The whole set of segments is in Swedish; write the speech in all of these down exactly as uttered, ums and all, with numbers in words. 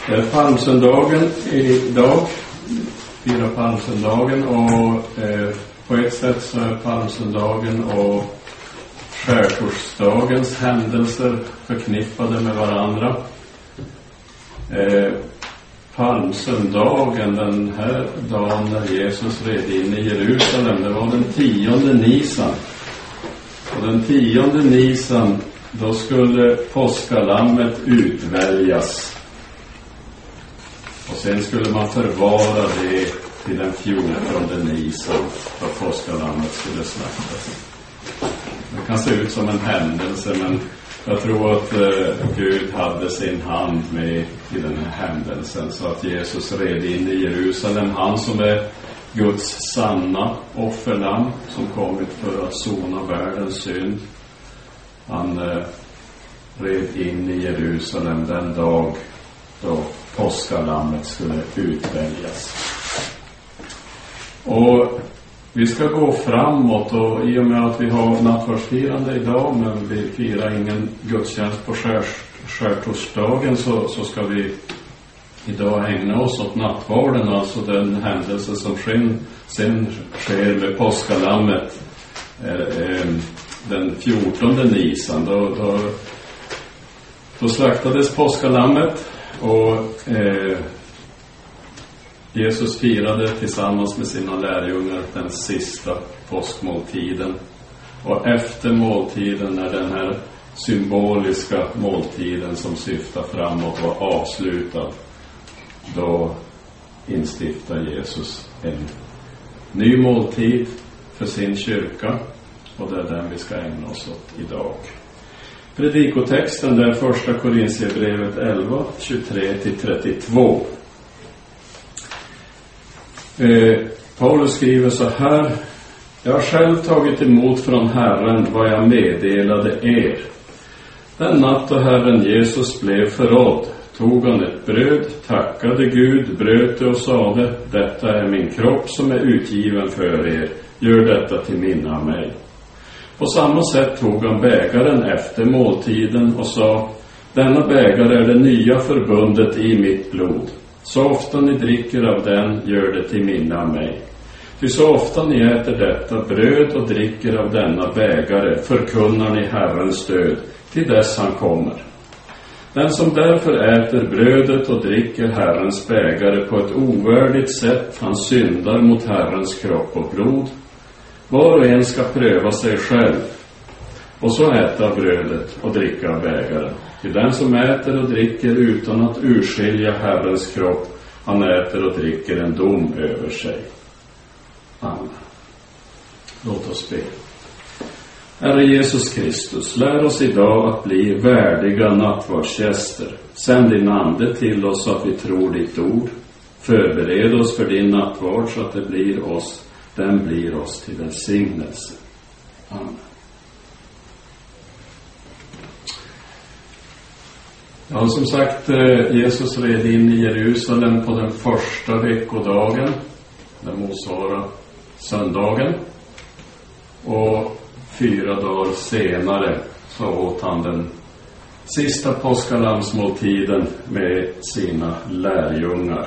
Det är palmsöndagen idag, firar palmsöndagen, och eh, på ett sätt så är palmsöndagen och skärtorsdagens händelser förknippade med varandra. Eh, palmsöndagen, den här dagen när Jesus red in i Jerusalem, det var den tionde Nisan. Och den tionde Nisan, då skulle påskalammet utväljas. Och sen skulle man förvara det till den fjortonde Nisan, då påskalammet skulle slaktas. Det kan se ut som en händelse, men jag tror att eh, Gud hade sin hand med i den här händelsen, så att Jesus red in i Jerusalem, han som är Guds sanna offerlamm som kommit för att sona världens synd. Han eh, red in i Jerusalem den dag då påskalammet skulle utväljas. Och vi ska gå framåt, och i och med att vi har nattvardsfirande idag, men vi firar ingen gudstjänst på skär, skärtorsdagen, så, så ska vi idag ägna oss åt nattvarden, alltså den händelse som sen, sen sker med påskalammet eh, eh, den fjortonde Nisan. Då, då, då slaktades påskalammet, och eh, Jesus firade tillsammans med sina lärjungar den sista påskmåltiden. Och efter måltiden, när den här symboliska måltiden som syftar framåt var avslutad, då instiftar Jesus en ny måltid för sin kyrka, och det är den vi ska ägna oss åt idag. Predikotexten där första Korinthierbrevet elva, tjugotre till trettiotvå. Eh, Paulus skriver så här: jag har själv tagit emot från Herren vad jag meddelade er. Den natt då Herren Jesus blev förrådd tog han ett bröd, tackade Gud, bröt det och sade: detta är min kropp som är utgiven för er, gör detta till minne av mig. På samma sätt tog han bägaren efter måltiden och sa: denna bägare är det nya förbundet i mitt blod. Så ofta ni dricker av den, gör det till minne av mig. Ty så ofta ni äter detta bröd och dricker av denna bägare, förkunnar ni Herrens död till dess han kommer. Den som därför äter brödet och dricker Herrens bägare på ett ovärdigt sätt, han syndar mot Herrens kropp och blod. Var och en ska pröva sig själv, och så äta brödet och dricka bägaren. Till den som äter och dricker utan att urskilja Herrens kropp, han äter och dricker en dom över sig. Amen. Låt oss be. Herre Jesus Kristus, lär oss idag att bli värdiga nattvardsgäster. Sänd din ande till oss så att vi tror ditt ord. Förbered oss för din nattvard så att det blir oss, den blir oss till välsignelse. Amen. Ja, som sagt, Jesus red in i Jerusalem på den första veckodagen, den motsvarar söndagen, och fyra dagar senare så åt han den sista påskalamsmåltiden med sina lärjungar.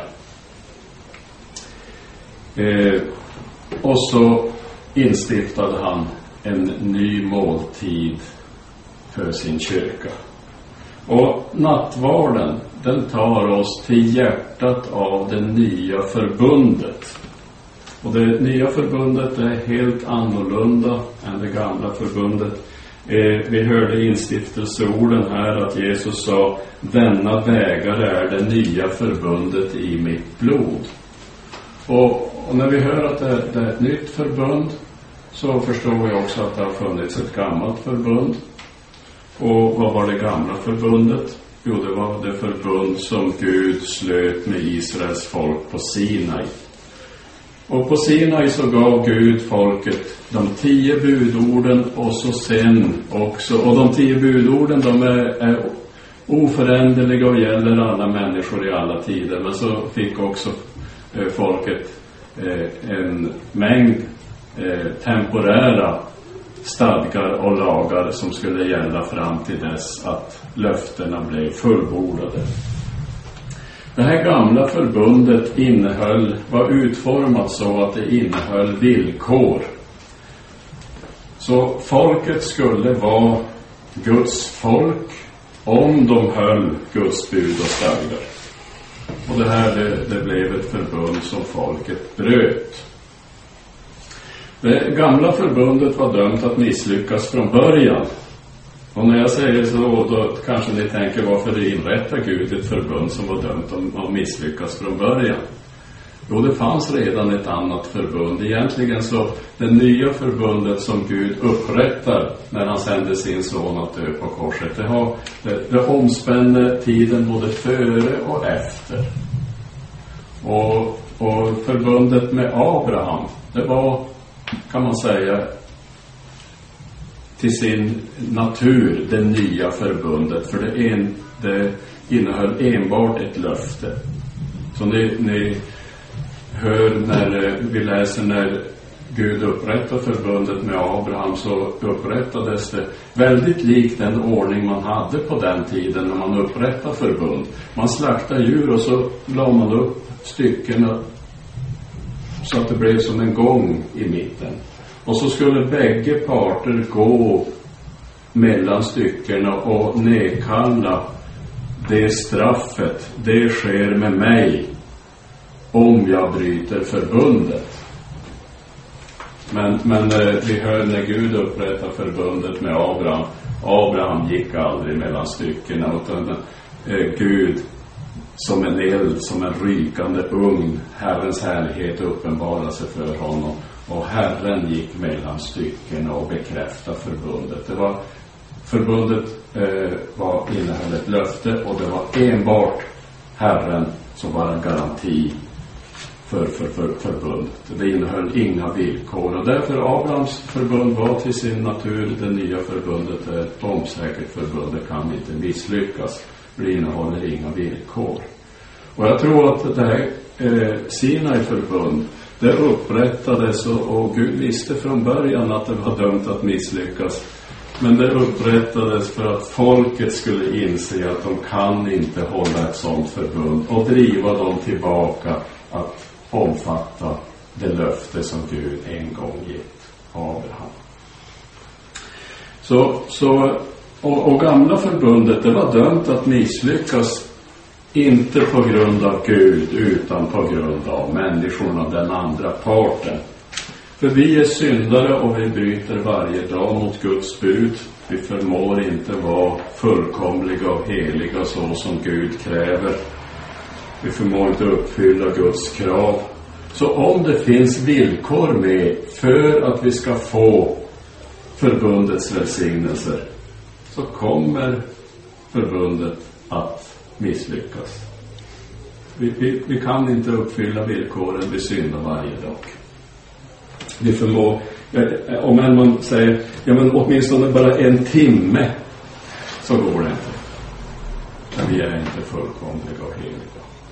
Eh, och så instiftade han en ny måltid för sin kyrka. Och nattvarden, den tar oss till hjärtat av det nya förbundet. Och det nya förbundet är helt annorlunda än det gamla förbundet. Eh, vi hörde instiftelseorden här att Jesus sa: denna bägare är det nya förbundet i mitt blod. Och, och när vi hör att det, det är ett nytt förbund, så förstår vi också att det har funnits ett gammalt förbund. Och vad var det gamla förbundet? Jo, det var det förbund som Gud slöt med Israels folk på Sinai. Och på Sinai så gav Gud folket de tio budorden, och så sen också. Och de tio budorden, de är, är oföränderliga och gäller alla människor i alla tider. Men så fick också eh, folket eh, en mängd eh, temporära stadgar och lagar som skulle gälla fram till dess att löftena blev fullbordade. Det här gamla förbundet innehöll, var utformat så att det innehöll villkor. Så folket skulle vara Guds folk om de höll Guds bud och stadgar. Och det här det, det blev ett förbund som folket bröt. Det gamla förbundet var dömt att misslyckas från början. Och när jag säger så, då kanske ni tänker, varför det inrättar Gud ett förbund som var dömt att misslyckas från början? Jo, det fanns redan ett annat förbund. Egentligen så, det nya förbundet som Gud upprättar när han sände sin son att dö på korset, det, har, det, det omspänner tiden både före och efter. Och, och förbundet med Abraham, det var, kan man säga, till sin natur det nya förbundet. För det, en, det innehöll enbart ett löfte. Så ni, ni hör när vi läser när Gud upprättar förbundet med Abraham, så upprättades det väldigt likt den ordning man hade på den tiden när man upprättade förbund. Man slaktade djur och så la man upp styckena så att det blev som en gång i mitten. Och så skulle bägge parter gå mellan styckena och nedkalla det straffet. Det sker med mig om jag bryter förbundet. Men, men vi hör när Gud upprättar förbundet med Abraham. Abraham gick aldrig mellan styckena, utan eh, Gud som en eld, som en rykande ugn, Herrens härlighet uppenbarade sig för honom. Och Herren gick mellan styckena och bekräftade förbundet. Det var, förbundet eh, var, innehöll ett löfte, och det var enbart Herren som var en garanti för, för, för förbundet. Det innehöll inga villkor. Och därför Abrahams förbund var till sin natur det nya förbundet, ett omsäkert förbund. Det kan inte misslyckas. Det innehåller inga villkor. Och jag tror att det här eh, Sinai förbund, det upprättades, och, och Gud visste från början att det var dömt att misslyckas. Men det upprättades för att folket skulle inse att de kan inte hålla ett sådant förbund och driva dem tillbaka att omfatta det löfte som Gud en gång gett Abraham. Så, så, och, och gamla förbundet, det var dömt att misslyckas, inte på grund av Gud utan på grund av människorna, den andra parten. För vi är syndare och vi bryter varje dag mot Guds bud. Vi förmår inte vara fullkomliga och heliga så som Gud kräver. Vi förmår inte uppfylla Guds krav. Så om det finns villkor med för att vi ska få förbundets välsignelser, så kommer förbundet att misslyckas. Vi, vi, vi kan inte uppfylla villkoren, vi syndar varje dag. Vi förmår, om man säger, ja men åtminstone bara en timme, så går det inte. Men vi är inte fullkomliga och heliga.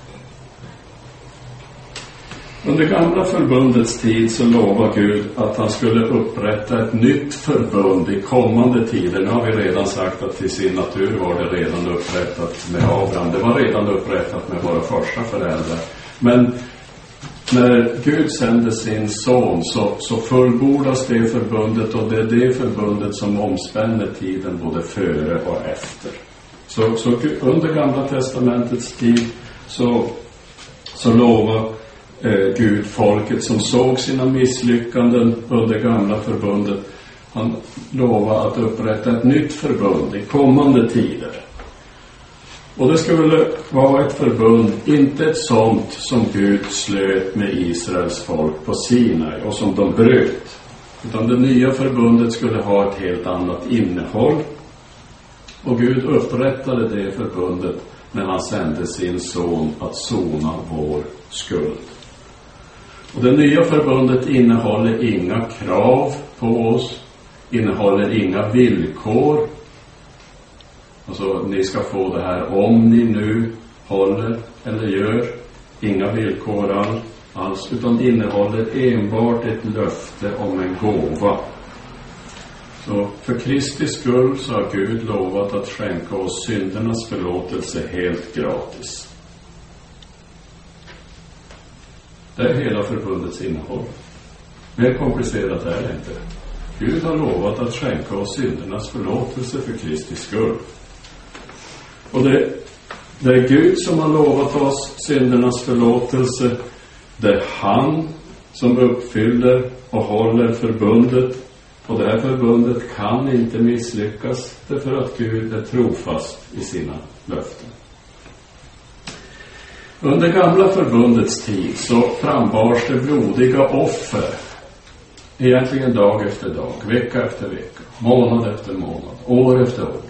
Under gamla förbundets tid så lovade Gud att han skulle upprätta ett nytt förbund i kommande tider. Nu har vi redan sagt att till sin natur var det redan upprättat med Abraham. Det var redan upprättat med våra första föräldrar. Men när Gud sände sin son så, så fullbordas det förbundet, och det är det förbundet som omspänner tiden både före och efter. Så, så under gamla testamentets tid så, så lovade eh, Gud folket som såg sina misslyckanden under gamla förbundet, han lovade att upprätta ett nytt förbund i kommande tider. Och det skulle vara ett förbund, inte ett sånt som Gud slöt med Israels folk på Sinai och som de bröt. Utan det nya förbundet skulle ha ett helt annat innehåll. Och Gud upprättade det förbundet när han sände sin son att sona vår skuld. Och det nya förbundet innehåller inga krav på oss, innehåller inga villkor. Alltså, ni ska få det här om ni nu håller eller gör. Inga villkor all, alls, utan innehåller enbart ett löfte om en gåva. Så för Kristi skull så har Gud lovat att skänka oss syndernas förlåtelse helt gratis. Det är hela förbundets innehåll. Mer komplicerat är det inte. Gud har lovat att skänka oss syndernas förlåtelse för Kristi skull. Och det, det är Gud som har lovat oss syndernas förlåtelse. Det är han som uppfyller och håller förbundet. Och det här förbundet kan inte misslyckas därför att Gud är trofast i sina löften. Under gamla förbundets tid så frambars det blodiga offer. Egentligen dag efter dag, vecka efter vecka, månad efter månad, år efter år.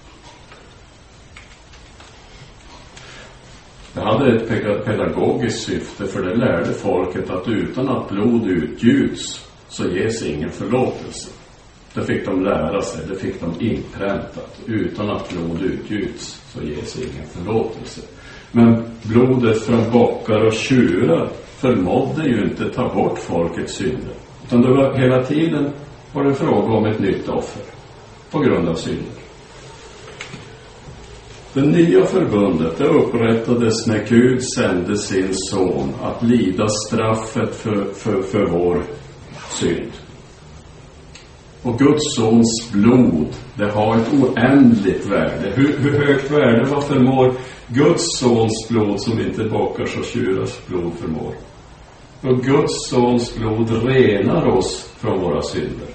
Det hade ett pedagogiskt syfte, för det lärde folket att utan att blod utgjuts så ges ingen förlåtelse. Det fick de lära sig, det fick de inpräntat. Utan att blod utgjuts så ges ingen förlåtelse. Men blodet från bockar och tjurar förmådde ju inte ta bort folkets synder. Utan det var hela tiden var det fråga om ett nytt offer på grund av synder. Det nya förbundet, det upprättades när Gud sände sin son att lida straffet för, för, för vår synd. Och Guds sons blod, det har ett oändligt värde. Hur, hur högt värde, vad förmår Guds sons blod som inte bockars och tjurars blod förmår? Och Guds sons blod renar oss från våra synder.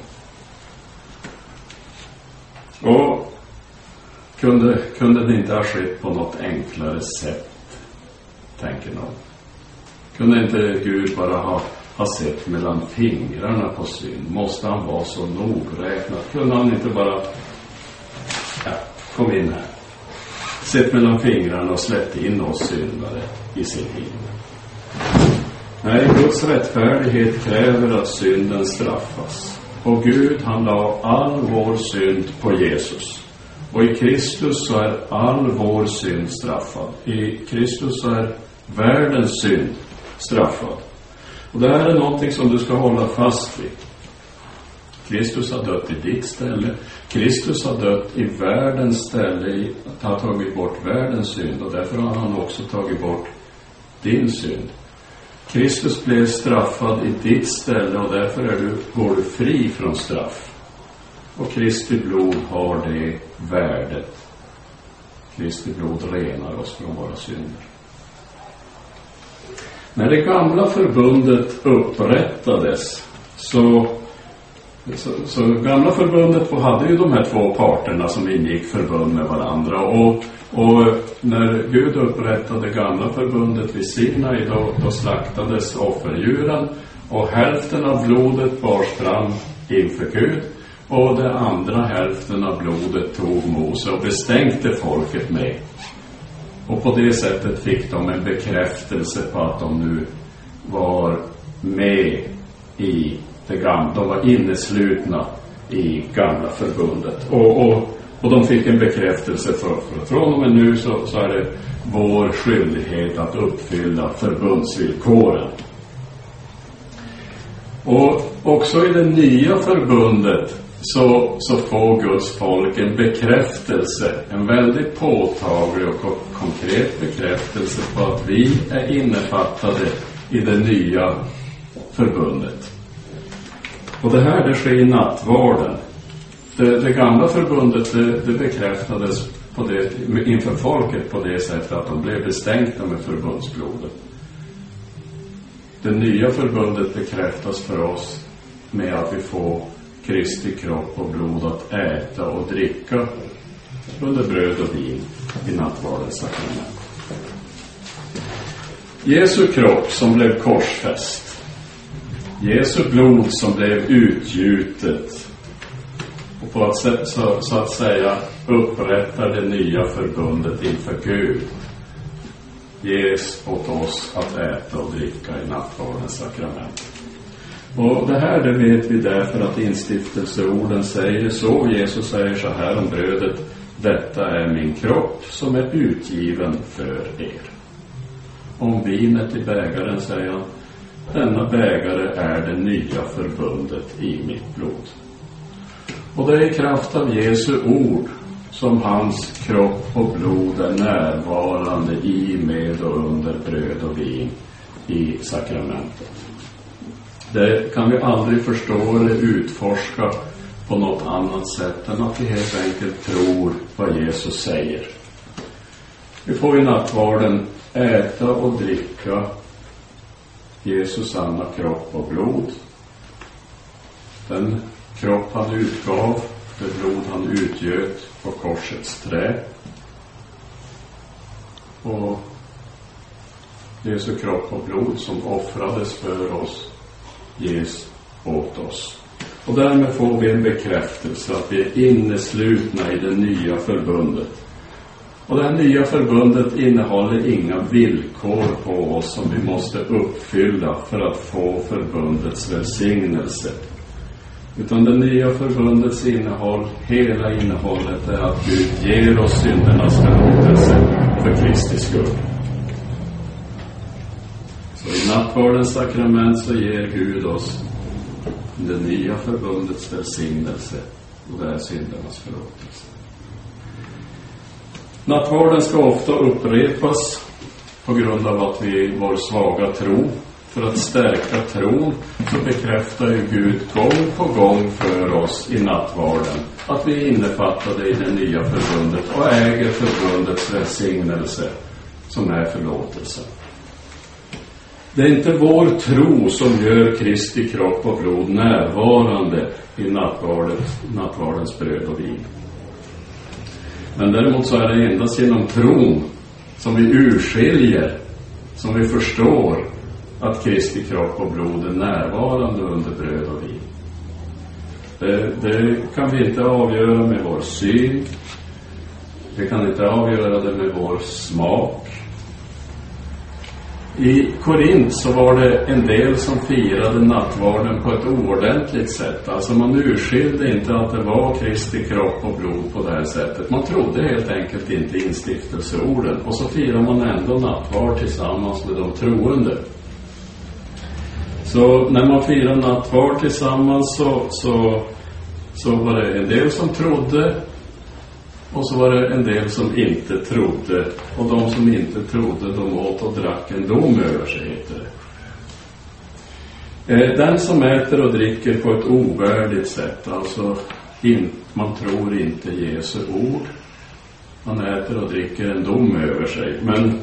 Och kunde, kunde det inte ha skett på något enklare sätt, tänker någon. Kunde inte Gud bara ha, ha sett mellan fingrarna på synd? Måste han vara så nogräknad? Kunde han inte bara, ja, kom in här, sett mellan fingrarna och släppt in oss syndare i sin himmel? Nej, Guds rättfärdighet kräver att synden straffas. Och Gud, han la all vår synd på Jesus. Och i Kristus så är all vår synd straffad. I Kristus så är världens synd straffad. Och det här är någonting som du ska hålla fast vid. Kristus har dött i ditt ställe. Kristus har dött i världens ställe. Har tagit bort världens synd. Och därför har han också tagit bort din synd. Kristus blev straffad i ditt ställe, och därför är du, går du fri från straff. Och Kristi blod har det värdet. Kristi blod renar oss från våra synder. När det gamla förbundet upprättades så, så, så gamla förbundet hade ju de här två parterna som ingick förbund med varandra. Och, och när Gud upprättade gamla förbundet vid Sinai, då, då slaktades offerdjuren, och hälften av blodet bars fram inför Gud. Och den andra hälften av blodet tog Mose och bestänkte folket med. Och på det sättet fick de en bekräftelse på att de nu var med i det gamla. De var inneslutna i gamla förbundet. Och, och, och de fick en bekräftelse för, för från och med nu så, så är det vår skyldighet att uppfylla förbundsvillkoren. Och också i det nya förbundet Så, så får Guds folk en bekräftelse, en väldigt påtaglig och konkret bekräftelse på att vi är innefattade i det nya förbundet. Och det här, det sker i nattvarden. Det, det gamla förbundet, det, det bekräftades på det, inför folket på det sättet att de blev bestänkta med förbundsblodet. Det nya förbundet bekräftas för oss med att vi får Kristi kropp och blod att äta och dricka under bröd och vin i nattvardens sakrament. Jesu kropp som blev korsfäst, Jesu blod som blev utgjutet och på att sätt, så, så att säga upprättar det nya förbundet inför Gud, ges åt oss att äta och dricka i nattvardens sakrament. Och det här, det vet vi därför att instiftelseorden säger så. Jesus säger så här om brödet: detta är min kropp som är utgiven för er. Om vinet i bägaren säger han: denna bägare är det nya förbundet i mitt blod. Och det är i kraft av Jesu ord som hans kropp och blod är närvarande i, med och under bröd och vin i sakramentet. Det kan vi aldrig förstå eller utforska på något annat sätt än att vi helt enkelt tror vad Jesus säger. Vi får i nattvarden äta och dricka Jesus sanna kropp och blod. Den kropp han utgav, det blod han utgöt på korsets trä. Och Jesu kropp och blod som offrades för oss ges åt oss. Och därmed får vi en bekräftelse att vi är inneslutna i det nya förbundet. Och det här nya förbundet innehåller inga villkor på oss som vi måste uppfylla för att få förbundets välsignelse. Utan det nya förbundets innehåll, hela innehållet är att Gud ger oss syndernas förlåtelse för Kristi skull. Så i nattvardens sakrament så ger Gud oss det nya förbundets välsignelse och det är syndernas förlåtelse. Nattvarden ska ofta upprepas på grund av att vi är vår svaga tro. För att stärka tron så bekräftar ju Gud gång på gång för oss i nattvarden att vi är innefattade i det nya förbundet och äger förbundets välsignelse som är förlåtelsen. Det är inte vår tro som gör Kristi kropp och blod närvarande i nattvardens bröd och vin. Men däremot så är det endast genom tron som vi urskiljer, som vi förstår att Kristi kropp och blod är närvarande under bröd och vin. Det, det kan vi inte avgöra med vår syn. Vi kan inte avgöra det med vår smak. I Korint så var det en del som firade nattvarden på ett oordentligt sätt. Alltså man urskilde inte att det var Kristi kropp och blod på det här sättet. Man trodde helt enkelt inte instiftelseorden. Och så firar man ändå nattvard tillsammans med de troende. Så när man firar nattvard tillsammans så, så, så var det en del som trodde. Och så var det en del som inte trodde. Och de som inte trodde, de åt och drack en dom över sig, heter det. Den som äter och dricker på ett ovärdigt sätt, alltså in, man tror inte Jesu ord. Man äter och dricker en dom över sig. Men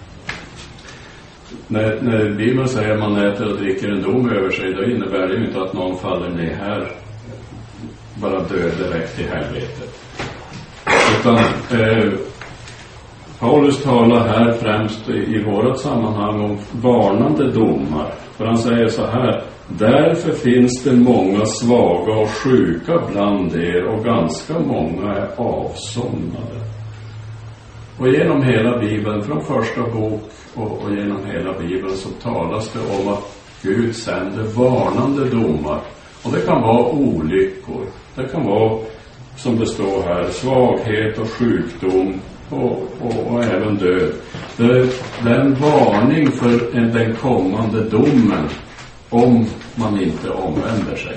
när, när Bibeln säger att man äter och dricker en dom över sig, då innebär det ju inte att någon faller ner här, bara dör direkt i helvetet. Utan eh, Paulus talar här främst i, i vårat sammanhang om varnande domar. För han säger så här: därför finns det många svaga och sjuka bland er och ganska många är avsomnade. Och genom hela Bibeln, från första bok och, och genom hela Bibeln, så talas det om att Gud sänder varnande domar. Och det kan vara olyckor. Det kan vara, som det står här, svaghet och sjukdom och, och, och även död. Det är, det är en varning för en, den kommande domen om man inte omvänder sig.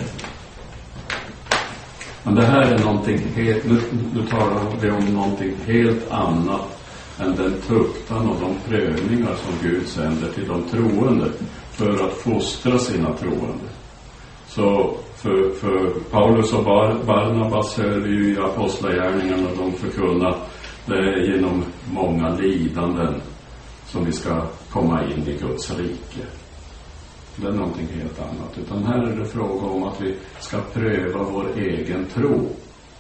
Men det här är någonting helt, nu, nu talar vi om någonting helt annat än den tuktan och de prövningar som Gud sänder till de troende för att fostra sina troende. Så för, för Paulus och Bar, Barnabas hör vi ju i apostlagärningarna de förkunnar det är genom många lidanden som vi ska komma in i Guds rike. Det är någonting helt annat. Utan här är det fråga om att vi ska pröva vår egen tro.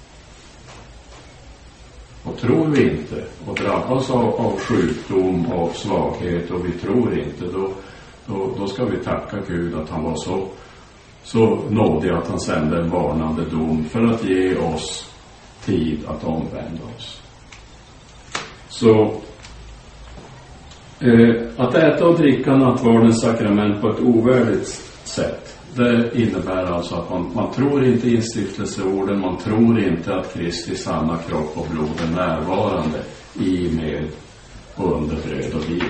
Och tror vi inte och drabbas av, av sjukdom och svaghet och vi tror inte, då, då, då ska vi tacka Gud att han var så, så nådig att han sände en varnande dom för att ge oss tid att omvända oss. Så eh, att äta och dricka nattvardens sakrament på ett ovärdigt sätt, det innebär alltså att man, man tror inte i instiftelseorden, man tror inte att Kristi sanna kropp och blod är närvarande i, med och under bröd och vin.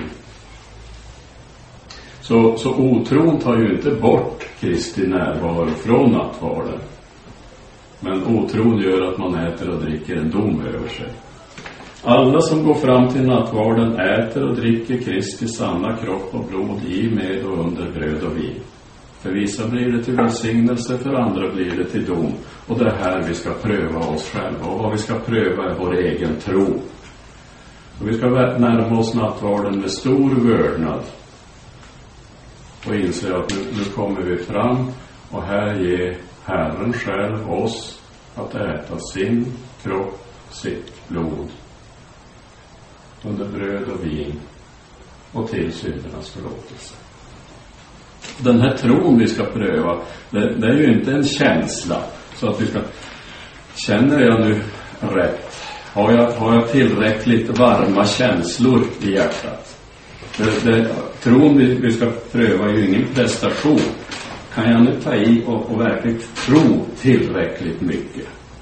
Så, så otron tar ju inte bort Kristi närvaro från nattvarden. Men otron gör att man äter och dricker en dom över sig. Alla som går fram till nattvarden äter och dricker Kristi sanna kropp och blod i, med och under bröd och vin. För vissa blir det till välsignelse, för andra blir det till dom. Och det är här vi ska pröva oss själva. Och vad vi ska pröva är vår egen tro. Och vi ska närma oss nattvarden med stor vördnad. Och inse att nu, nu kommer vi fram. Och här ger Herren själv oss att äta sin kropp, sitt blod. Under bröd och vin. Och till syndernas förlåtelse. Den här tron vi ska pröva, det, det är ju inte en känsla. Så att vi ska, känner jag nu rätt? Har jag, har jag tillräckligt varma känslor i hjärtat? Det, det, tron vi, vi ska pröva är ju ingen prestation. Kan jag nu ta i och, och verkligen tro tillräckligt mycket?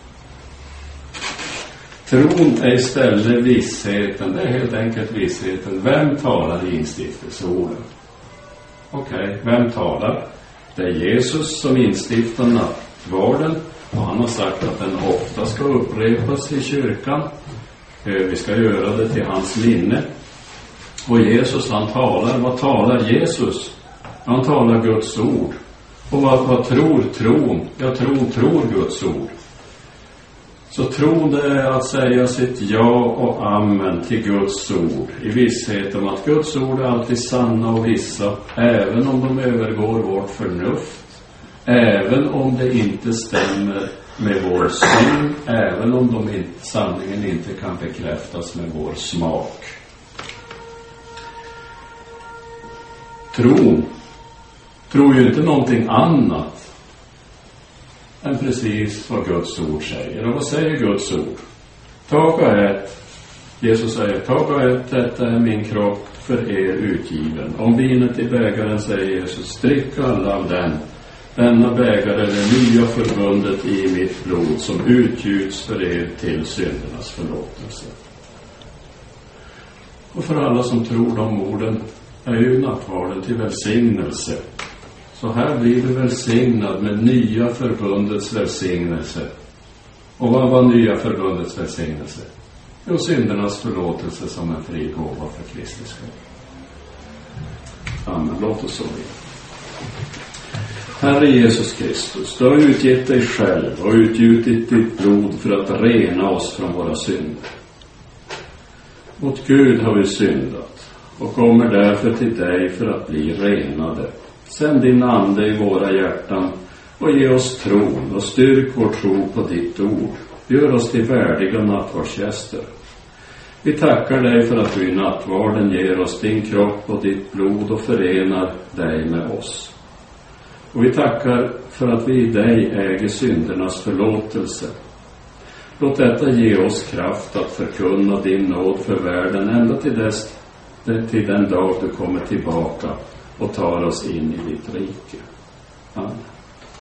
Tron är istället vissheten. Det är helt enkelt vissheten. Vem talar i instiftelseorden? Okej, okay, vem talar? Det är Jesus som instiftar nattvarden. Och han har sagt att den ofta ska upprepas i kyrkan. Vi ska göra det till hans minne. Och Jesus, han talar. Vad talar Jesus? Han talar Guds ord. Och vad, vad tror tron? Jag tror, tror Guds ord. Så tron, det är att säga sitt ja och amen till Guds ord. I visshet om att Guds ord är alltid sanna och vissa. Även om de övergår vårt förnuft. Även om det inte stämmer med vår syn. Även om de inte, sanningen inte kan bekräftas med vår smak. Tron tror ju inte någonting annat än precis vad Guds ord säger. Och vad säger Guds ord? Tag och ät. Jesus säger, tag och ät, detta är min kropp för er utgiven. Om vinet i bägaren, säger Jesus, drick alla av den. Denna bägare är det nya förbundet i mitt blod som utgjuts för er till syndernas förlåtelse. Och för alla som tror de orden är ju nattvarden till välsignelse. Så här blir du välsignad med nya förbundets välsignelse. Och vad var nya förbundets välsignelse? Jo, syndernas förlåtelse som en fri gåva för Kristi skull. Amen. Låt oss så be. Herre Jesus Kristus, du har utgett dig själv och utgjutit ditt blod för att rena oss från våra synder. Mot Gud har vi syndat och kommer därför till dig för att bli renade. Sänd din ande i våra hjärtan och ge oss tron och styrk vår tro på ditt ord. Gör oss till värdiga nattvardsgäster. Vi tackar dig för att du i nattvarden ger oss din kropp och ditt blod och förenar dig med oss. Och vi tackar för att vi i dig äger syndernas förlåtelse. Låt detta ge oss kraft att förkunna din nåd för världen ända till, dess, till den dag du kommer tillbaka och tar oss in i ditt rike. Amen.